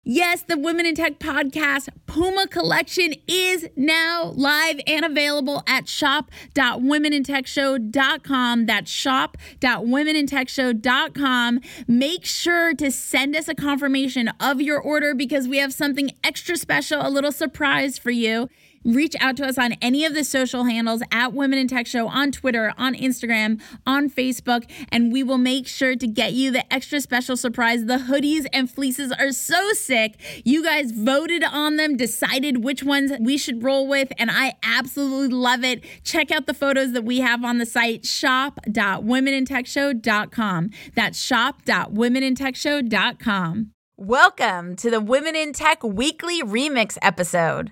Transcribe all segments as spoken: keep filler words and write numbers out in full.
Yes, the Women in Tech podcast Puma collection is now live and available at shop dot women in tech show dot com. That's shop dot women in tech show dot com. Make sure to send us a confirmation of your order because we have something extra special, a little surprise for you. Reach out to us on any of the social handles at Women in Tech Show on Twitter, on Instagram, on Facebook, and we will make sure to get you the extra special surprise. The hoodies and fleeces are so sick. You guys voted on them, decided which ones we should roll with, and I absolutely love it. Check out the photos that we have on the site, shop dot women in tech show dot com. That's shop dot women in tech show dot com. Welcome to the Women in Tech Weekly Remix episode.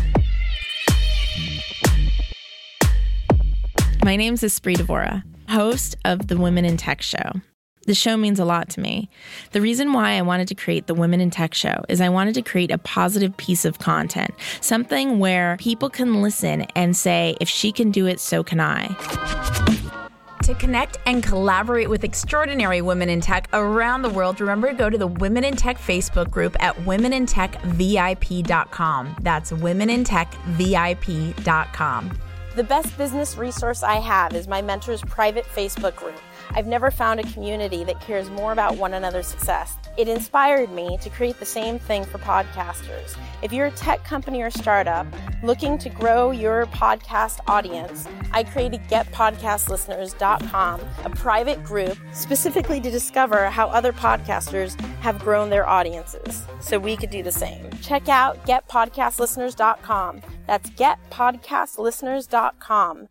My name is Espree Devora, host of the Women in Tech Show. The show means a lot to me. The reason why I wanted to create the Women in Tech Show is I wanted to create a positive piece of content, something where people can listen and say, if she can do it, so can I. To connect and collaborate with extraordinary women in tech around the world, remember to go to the Women in Tech Facebook group at women in tech V I P dot com. That's women in tech V I P dot com. The best business resource I have is my mentor's private Facebook group. I've never found a community that cares more about one another's success. It inspired me to create the same thing for podcasters. If you're a tech company or startup looking to grow your podcast audience, I created get podcast listeners dot com, a private group specifically to discover how other podcasters have grown their audiences, so we could do the same. Check out get podcast listeners dot com. That's get podcast listeners dot com.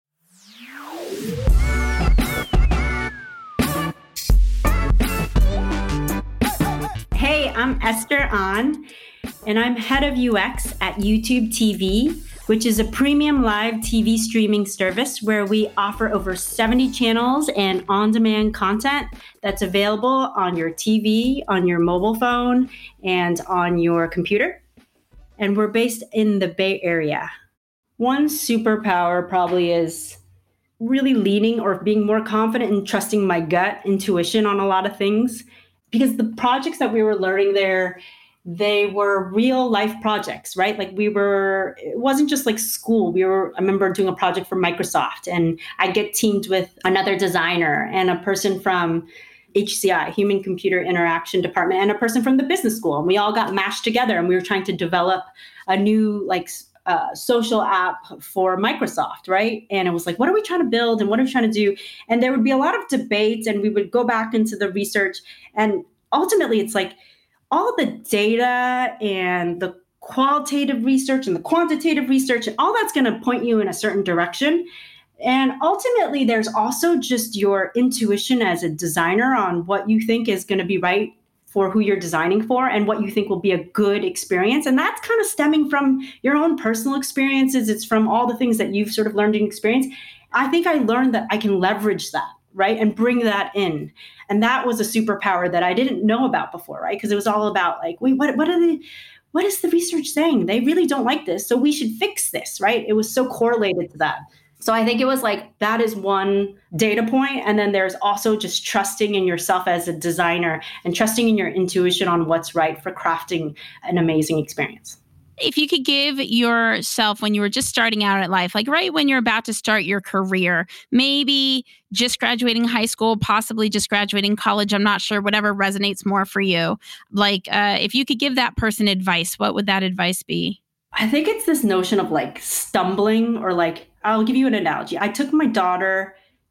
Hey, I'm Esther An, and I'm head of U X at YouTube T V, which is a premium live T V streaming service where we offer over seventy channels and on-demand content that's available on your T V, on your mobile phone, and on your computer. And we're based in the Bay Area. One superpower probably is really leaning or being more confident and trusting my gut intuition on a lot of things. Because the projects that we were learning there, they were real life projects, right? Like we were, it wasn't just like school. We were, I remember doing a project for Microsoft, and I get teamed with another designer and a person from H C I, Human Computer Interaction Department, and a person from the business school. And we all got mashed together, and we were trying to develop a new like uh, social app for Microsoft, right? And it was like, what are we trying to build and what are we trying to do? And there would be a lot of debates, and we would go back into the research. And ultimately, it's like all the data and the qualitative research and the quantitative research, and all that's going to point you in a certain direction. And ultimately, there's also just your intuition as a designer on what you think is going to be right for who you're designing for and what you think will be a good experience. And that's kind of stemming from your own personal experiences. It's from all the things that you've sort of learned and experienced. I think I learned that I can leverage that, right? And bring that in. And that was a superpower that I didn't know about before, right? Because it was all about like, wait, what, what are the, what is the research saying? They really don't like this, so we should fix this, right? It was so correlated to that. So I think it was like, that is one data point. And then there's also just trusting in yourself as a designer and trusting in your intuition on what's right for crafting an amazing experience. If you could give yourself when you were just starting out at life, like right when you're about to start your career, maybe just graduating high school, possibly just graduating college, I'm not sure, whatever resonates more for you. Like uh, if you could give that person advice, what would that advice be? I think it's this notion of like stumbling, or like, I'll give you an analogy. I took my daughter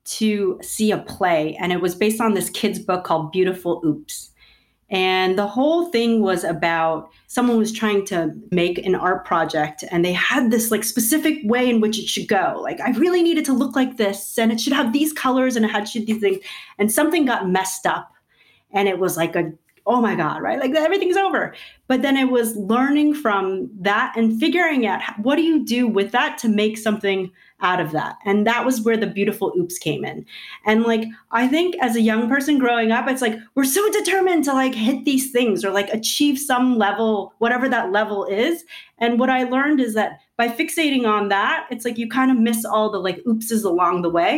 to see a play, and it was based on this kid's book called Beautiful Oops. And the whole thing was about someone was trying to make an art project, and they had this like specific way in which it should go. Like, I really needed to look like this, and it should have these colors, and it had should these things. And something got messed up, and it was like a, oh my God, right? Like everything's over. But then it was learning from that and figuring out what do you do with that to make something out of that. And that was where the beautiful oops came in. And like, I think as a young person growing up, it's like, we're so determined to like hit these things or like achieve some level, whatever that level is. And what I learned is that by fixating on that, it's like you kind of miss all the like oopses along the way.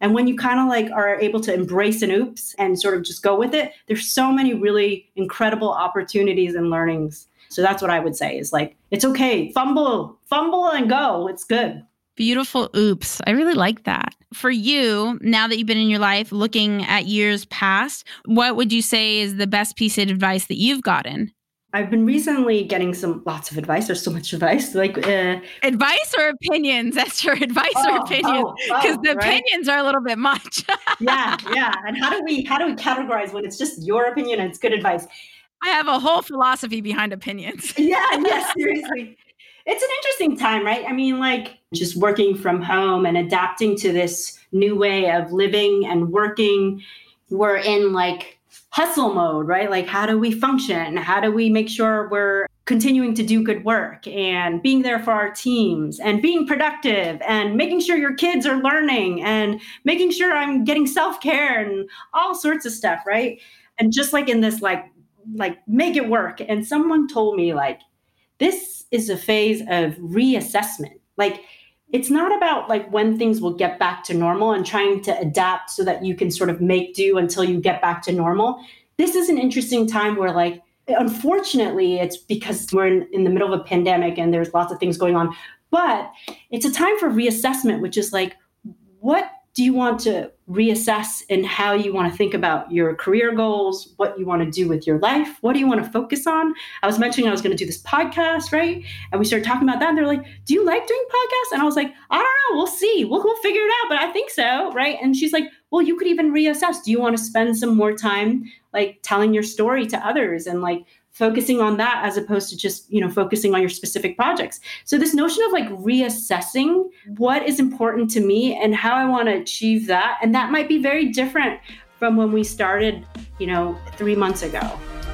And when you kind of like are able to embrace an oops and sort of just go with it, there's so many really incredible opportunities and learnings. So that's what I would say is like, it's okay. Fumble, fumble and go. It's good. Beautiful oops. I really like that. For you, now that you've been in your life, looking at years past, what would you say is the best piece of advice that you've gotten? I've been recently getting some lots of advice. There's so much advice. Like uh, advice or opinions? That's your advice oh, or opinions? Because oh, oh, the right? opinions are a little bit much. yeah, yeah. And how do we how do we categorize when it's just your opinion and it's good advice? I have a whole philosophy behind opinions. yeah, yeah, seriously. It's an interesting time, right? I mean, like just working from home and adapting to this new way of living and working. We're in like hustle mode, right? Like, how do we function? How do we make sure we're continuing to do good work and being there for our teams and being productive and making sure your kids are learning and making sure I'm getting self-care and all sorts of stuff, right? And just like in this, like, like make it work. And someone told me like, this is a phase of reassessment. Like, it's not about like when things will get back to normal and trying to adapt so that you can sort of make do until you get back to normal. This is an interesting time where like, unfortunately, it's because we're in, in the middle of a pandemic and there's lots of things going on, but it's a time for reassessment, which is like, what do you want to reassess in how you want to think about your career goals, what you want to do with your life? What do you want to focus on? I was mentioning I was going to do this podcast, right? And we started talking about that. And they're like, do you like doing podcasts? And I was like, I don't know. We'll see. We'll, we'll figure it out. But I think so, right? And she's like, well, you could even reassess. Do you want to spend some more time like telling your story to others and like focusing on that as opposed to just, you know, focusing on your specific projects. So this notion of like reassessing what is important to me and how I want to achieve that. And that might be very different from when we started, you know, three months ago.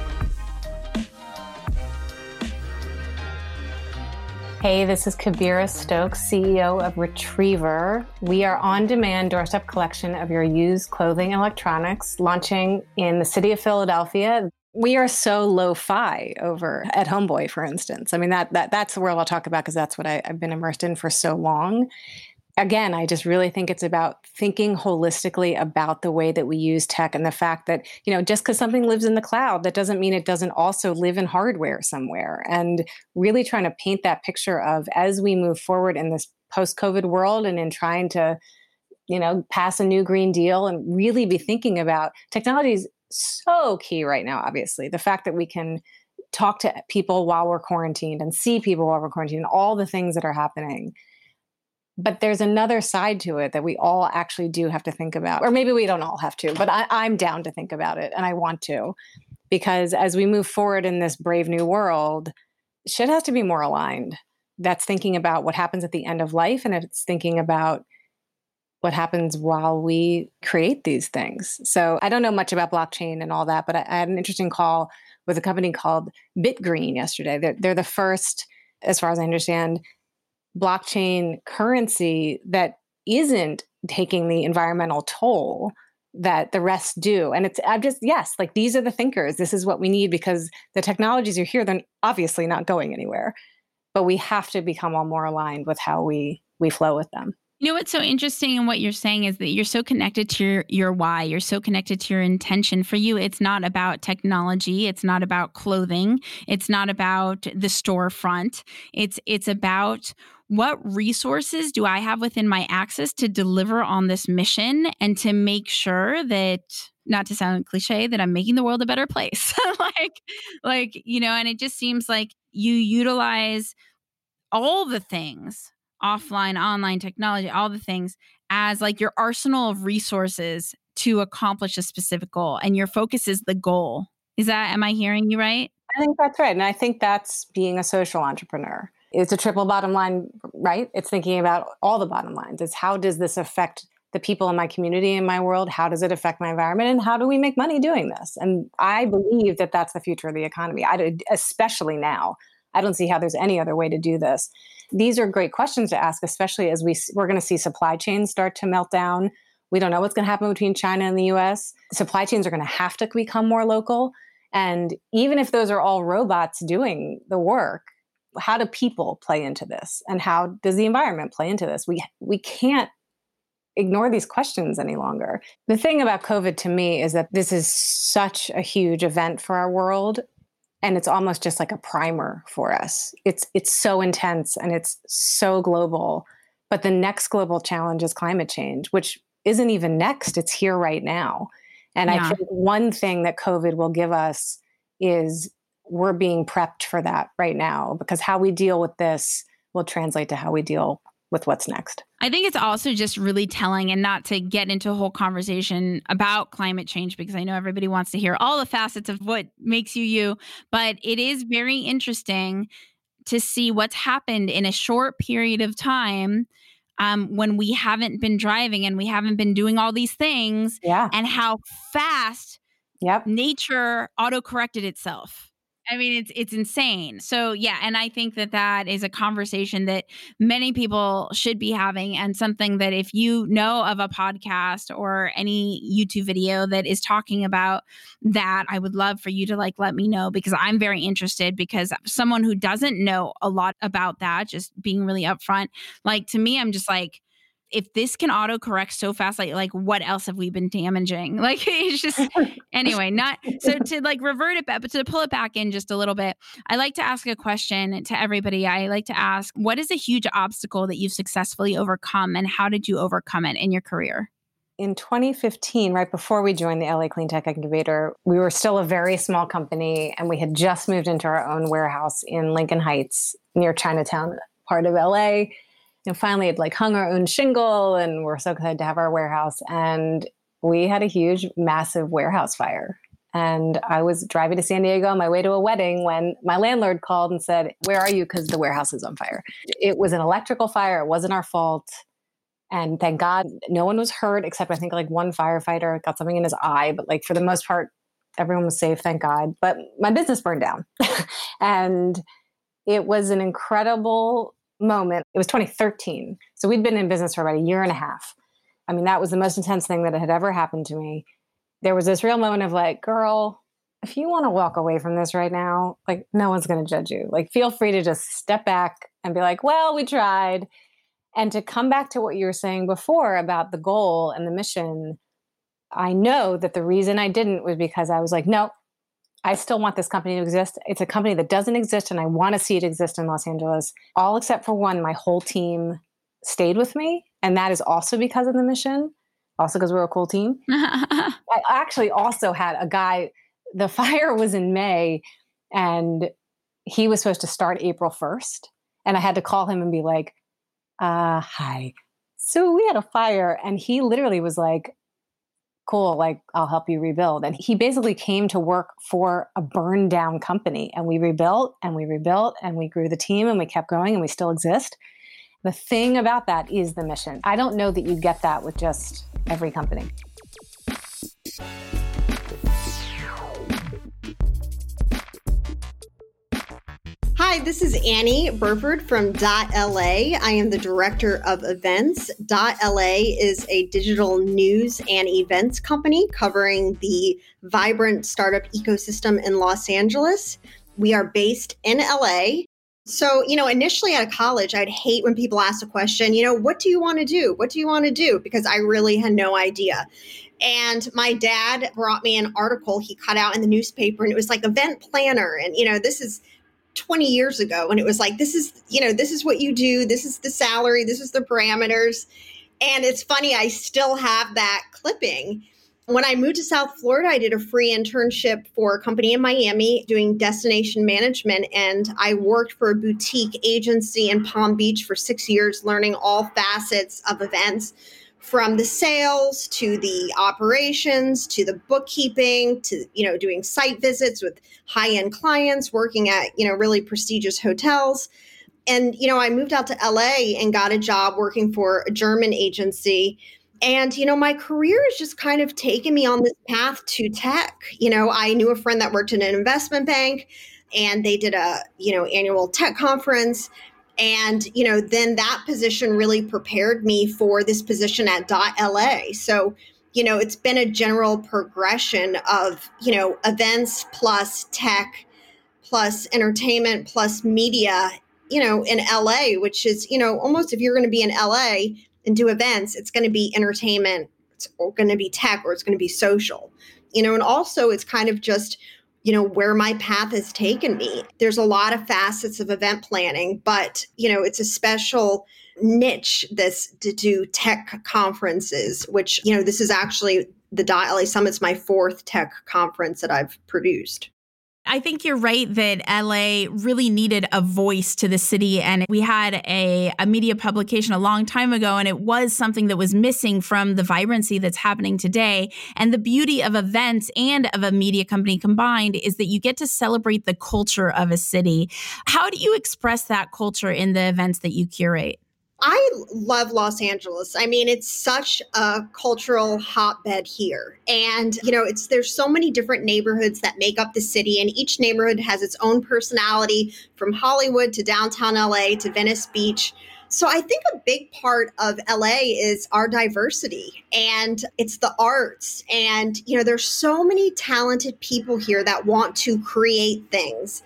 Hey, this is Kabira Stokes, C E O of Retriever. We are on-demand doorstep collection of your used clothing and electronics, launching in the city of Philadelphia. We are so lo-fi over at Homeboy, for instance. I mean, that that that's the world I'll talk about because that's what I, I've been immersed in for so long. Again, I just really think it's about thinking holistically about the way that we use tech and the fact that, you know, just because something lives in the cloud, that doesn't mean it doesn't also live in hardware somewhere. And really trying to paint that picture of as we move forward in this post-COVID world and in trying to, you know, pass a new Green Deal and really be thinking about technologies. So key right now, obviously, the fact that we can talk to people while we're quarantined and see people while we're quarantined, all the things that are happening. But there's another side to it that we all actually do have to think about, or maybe we don't all have to, but I, I'm down to think about it and I want to, because as we move forward in this brave new world, shit has to be more aligned. That's thinking about what happens at the end of life, and it's thinking about what happens while we create these things. So I don't know much about blockchain and all that, but I, I had an interesting call with a company called BitGreen yesterday. They're, they're the first, as far as I understand, blockchain currency that isn't taking the environmental toll that the rest do. And it's, I'm just, yes, like these are the thinkers. This is what we need because the technologies are here. They're obviously not going anywhere, but we have to become all more aligned with how we we flow with them. You know what's so interesting in what you're saying is that you're so connected to your, your why. You're so connected to your intention. For you, it's not about technology. It's not about clothing. It's not about the storefront. It's it's about what resources do I have within my access to deliver on this mission and to make sure that, not to sound cliche, that I'm making the world a better place. like, like, you know, and it just seems like you utilize all the things, offline, online technology, all the things as like your arsenal of resources to accomplish a specific goal. And your focus is the goal. Is that, am I hearing you right? I think that's right. And I think that's being a social entrepreneur. It's a triple bottom line, right? It's thinking about all the bottom lines. It's how does this affect the people in my community, in my world? How does it affect my environment? And how do we make money doing this? And I believe that that's the future of the economy, I, especially now. I don't see how there's any other way to do this. These are great questions to ask, especially as we, we're going to see supply chains start to melt down. We don't know what's going to happen between China and the U S. Supply chains are going to have to become more local. And even if those are all robots doing the work, how do people play into this? And how does the environment play into this? We we can't ignore these questions any longer. The thing about COVID to me is that this is such a huge event for our world. And it's almost just like a primer for us. It's it's so intense and it's so global. But the next global challenge is climate change, which isn't even next. It's here right now. And yeah. I think one thing that COVID will give us is we're being prepped for that right now, because how we deal with this will translate to how we deal with what's next. I think it's also just really telling, and not to get into a whole conversation about climate change, because I know everybody wants to hear all the facets of what makes you you, but it is very interesting to see what's happened in a short period of time um, when we haven't been driving and we haven't been doing all these things, yeah. and how fast yep. nature auto-corrected itself. I mean, it's it's insane. So, yeah, and I think that that is a conversation that many people should be having, and something that if you know of a podcast or any YouTube video that is talking about that, I would love for you to like let me know, because I'm very interested, because someone who doesn't know a lot about that, just being really upfront, like to me, I'm just like, if this can autocorrect so fast, like, like what else have we been damaging? Like, it's just, anyway, not, so to like revert it back, but to pull it back in just a little bit, I like to ask a question to everybody. I like to ask, what is a huge obstacle that you've successfully overcome, and how did you overcome it in your career? In twenty fifteen, right before we joined the L A Clean Tech Incubator, we were still a very small company, and we had just moved into our own warehouse in Lincoln Heights near Chinatown, part of L A. And finally, it like hung our own shingle, and we're so excited to have our warehouse. And we had a huge, massive warehouse fire. And I was driving to San Diego on my way to a wedding when my landlord called and said, "Where are you? Because the warehouse is on fire." It was an electrical fire. It wasn't our fault. And thank God, no one was hurt, except I think like one firefighter got something in his eye. But like for the most part, everyone was safe, thank God. But my business burned down. And it was an incredible moment. It was twenty thirteen. So we'd been in business for about a year and a half. I mean, that was the most intense thing that had ever happened to me. There was this real moment of like, girl, if you want to walk away from this right now, like no one's going to judge you. Like feel free to just step back and be like, well, we tried. And to come back to what you were saying before about the goal and the mission, I know that the reason I didn't was because I was like, no, I still want this company to exist. It's a company that doesn't exist, and I want to see it exist in Los Angeles. All except for one, my whole team stayed with me. And that is also because of the mission, also because we're a cool team. I actually also had a guy, the fire was in May, and he was supposed to start April first. And I had to call him and be like, uh, hi. So we had a fire, and he literally was like, cool, like I'll help you rebuild. And he basically came to work for a burned down company, and we rebuilt and we rebuilt and we grew the team and we kept growing and we still exist. The thing about that is the mission. I don't know that you get that with just every company. Hi, this is Annie Burford from Dot L A. I am the director of events. Dot L A is a digital news and events company covering the vibrant startup ecosystem in Los Angeles. We are based in L A. So, you know, initially out of college, I'd hate when people ask the question, you know, what do you want to do? What do you want to do? Because I really had no idea. And my dad brought me an article he cut out in the newspaper, and it was like event planner. And, you know, this is twenty years ago. And it was like, this is, you know, this is what you do. This is the salary. This is the parameters. And it's funny, I still have that clipping. When I moved to South Florida, I did a free internship for a company in Miami doing destination management. And I worked for a boutique agency in Palm Beach for six years, learning all facets of events, from the sales to the operations to the bookkeeping to, you know, doing site visits with high-end clients, working at, you know, really prestigious hotels. And, you know, I moved out to L A and got a job working for a German agency. And, you know, my career has just kind of taken me on this path to tech. You know, I knew a friend that worked in an investment bank, and they did a, you know, annual tech conference. And, you know, then that position really prepared me for this position at Dot L A. So, you know, it's been a general progression of, you know, events plus tech plus entertainment plus media, you know, in L A, which is, you know, almost if you're going to be in L A, and do events, it's going to be entertainment, it's going to be tech, or it's going to be social. You know, and also it's kind of just, you know, where my path has taken me. There's a lot of facets of event planning, but, you know, it's a special niche this to do tech conferences, which, you know, this is actually the .L A Summit's my fourth tech conference that I've produced. I think you're right that L A really needed a voice to the city. And we had a, a media publication a long time ago, and it was something that was missing from the vibrancy that's happening today. And the beauty of events and of a media company combined is that you get to celebrate the culture of a city. How do you express that culture in the events that you curate? I love Los Angeles. I mean, it's such a cultural hotbed here. And, you know, it's there's so many different neighborhoods that make up the city, and each neighborhood has its own personality, from Hollywood to downtown L A to Venice Beach. So I think a big part of L A is our diversity, and it's the arts. And, you know, there's so many talented people here that want to create things.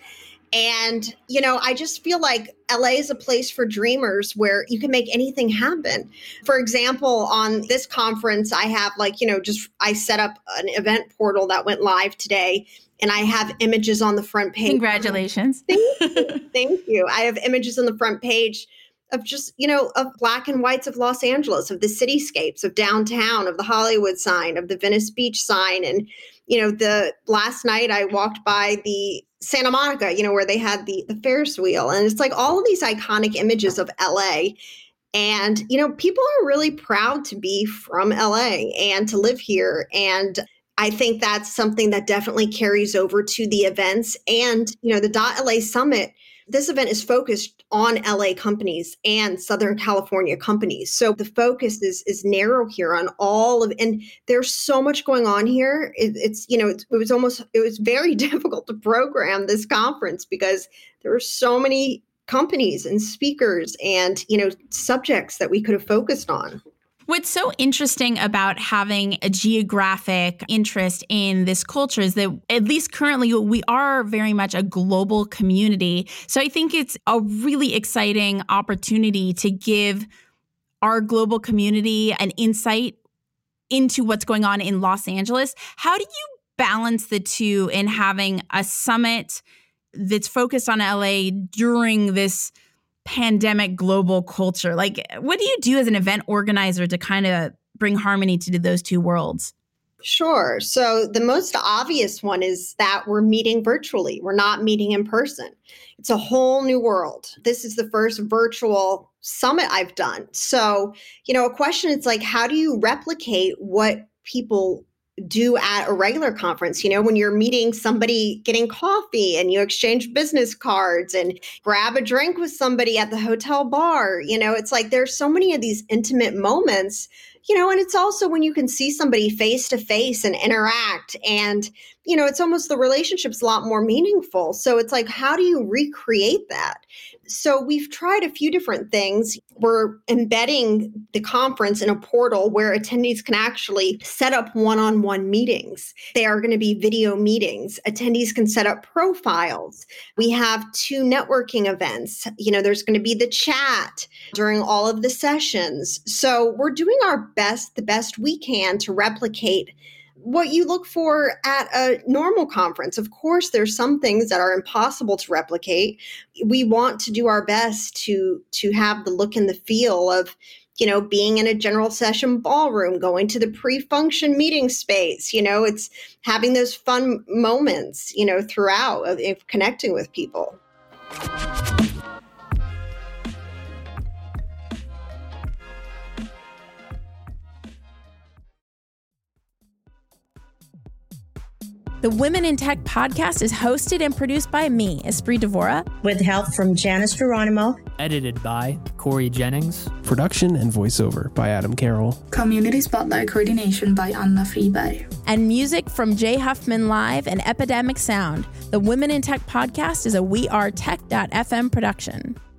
And, you know, I just feel like L A is a place for dreamers where you can make anything happen. For example, on this conference, I have like, you know, just I set up an event portal that went live today, and I have images on the front page. Congratulations. Thank you. Thank you. I have images on the front page of just, you know, of black and whites of Los Angeles, of the cityscapes, of downtown, of the Hollywood sign, of the Venice Beach sign. And, you know, the last night I walked by the Santa Monica, you know, where they had the, the Ferris wheel. And it's like all of these iconic images of L A. And, you know, people are really proud to be from L A and to live here. And I think that's something that definitely carries over to the events. And, you know, the .L A Summit, this event is focused on L A companies and Southern California companies. So the focus is is narrow here on all of, and there's so much going on here. It, it's, you know, it, it was almost, it was very difficult to program this conference because there were so many companies and speakers and, you know, subjects that we could have focused on. What's so interesting about having a geographic interest in this culture is that, at least currently, we are very much a global community. So I think it's a really exciting opportunity to give our global community an insight into what's going on in Los Angeles. How do you balance the two in having a summit that's focused on L A during this pandemic global culture? Like, what do you do as an event organizer to kind of bring harmony to those two worlds? Sure. So the most obvious one is that we're meeting virtually. We're not meeting in person. It's a whole new world. This is the first virtual summit I've done. So, you know, a question is like, how do you replicate what people do at a regular conference? You know, when you're meeting somebody getting coffee and you exchange business cards and grab a drink with somebody at the hotel bar, you know, it's like there's so many of these intimate moments, you know, and it's also when you can see somebody face to face and interact, and, you know, it's almost the relationship's a lot more meaningful. So it's like, how do you recreate that? So we've tried a few different things. We're embedding the conference in a portal where attendees can actually set up one-on-one meetings. They are going to be video meetings. Attendees can set up profiles. We have two networking events. You know, there's going to be the chat during all of the sessions. So we're doing our best, the best we can to replicate what you look for at a normal conference. Of course, there's some things that are impossible to replicate. We want to do our best to to have the look and the feel of, you know, being in a general session ballroom, going to the pre-function meeting space. You know, it's having those fun moments, you know, throughout of, of connecting with people. The Women in Tech podcast is hosted and produced by me, Esprit Devora, with help from Janice Geronimo. Edited by Corey Jennings. Production and voiceover by Adam Carroll. Community Spotlight coordination by Anna Friberg. And music from Jay Huffman Live and Epidemic Sound. The Women in Tech podcast is a We Are Tech dot f m production.